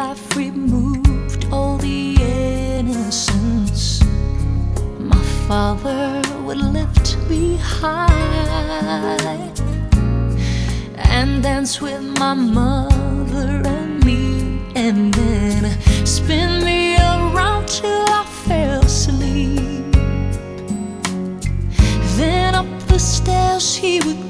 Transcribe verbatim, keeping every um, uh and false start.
life removed all the innocence, my father would lift me high and dance with my mother and me, and then spin me around till I fell asleep. Then up the stairs he would